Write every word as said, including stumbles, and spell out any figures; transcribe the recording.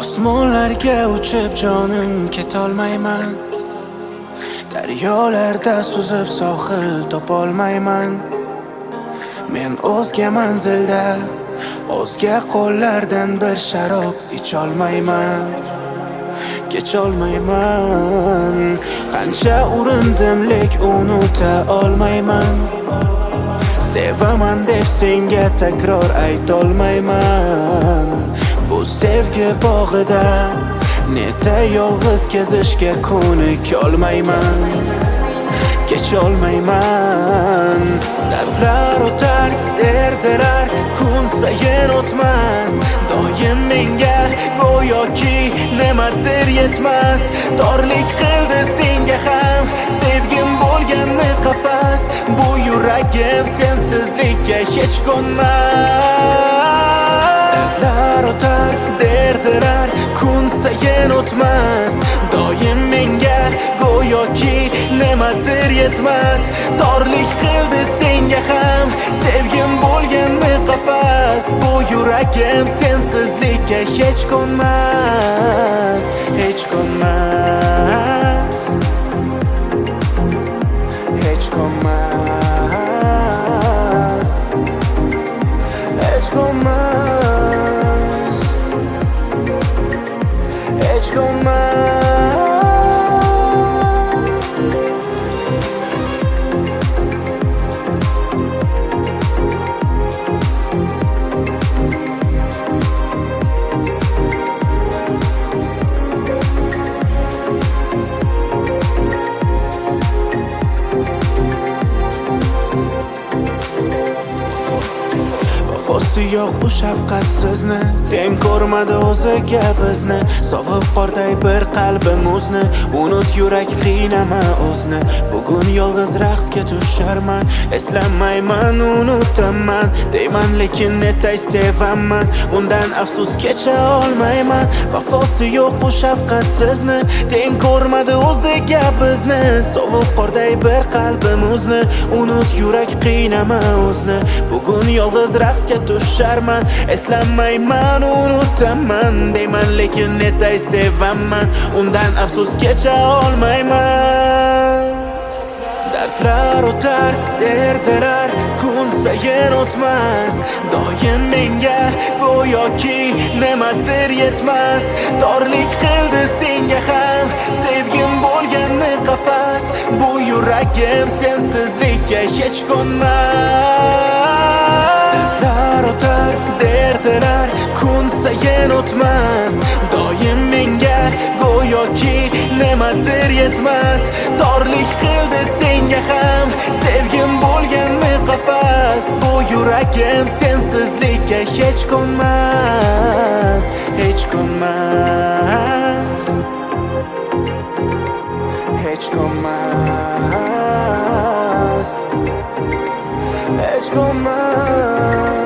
Osmonlarga uchib jonim ketolmayman, daryolarda suzib sohil topolmayman. Men o'zga manzilda o'zga qo'llardan bir sharob icholmayman, kecholmayman. Qancha urindim lek unuta olmayman. Sevaman deb senga takror aytolmayman. Bu sevgi bog'ida neta yolg'iz kezishga ko'nikolmayman, kecholmayman. Dardlar o'tar, derdilar kun sayin o'tmas. Doim menga go'yoki nimadir yetmas. Torlik qildi senga ham sevgim bo'lganmi qafas. Bu yuragim sensizlikka hech ko'nmas. Dardlar o'tar, derdilar kun sayin o'tmas. Doim menga go'yoki nimadir yetmas. Torlik qildi senga ham sevgim bo'lganmi qafas. Bu yuragim sensizlikka hech ko'nmas, hech ko'nmas, hech ko'nmas, hech ko'nmas, hech ko'nmas. Vafosi yo'q u shafqatsizni, teng ko'rmadi o'ziga bizni. Sovuq qorday bir qalbim o'zni, unut yurak qiynama o'zni. Bugun yolg'iz raqsga tusharman, eslamayman, unutaman deyman, lekin netay sevaman. Undan afsus kecha olmayman. Vafosi yo'q u shafqatsizni, teng ko'rmadi o'ziga bizni. Sovuq qorday bir qalbim o'zni, unut yurak qiynama o'zni. Bugun yolg'iz raqsga tusharman, eslamayman, unutaman deyman, lekin netay sevaman. Undan afsus kecha olmayman. Dardlar o'tar, derdilar kun sayin o'tmas. Doim menga go'yoki nimadir yetmas. Torlik qildi senga ham sevgim bo'lganmi qafas. Bu yuragim sensizlikka hech ko'nmas. Dardlar o'tar, derdilar kun sayin o'tmas. Doim menga go'yoki nimadir yetmas. Torlik qildi senga ham sevgim bo'lganmi qafas. Bu yuragim sensizlikka hech ko'nmas, hech ko'nmas, hech ko'nmas, hech ko'nmas.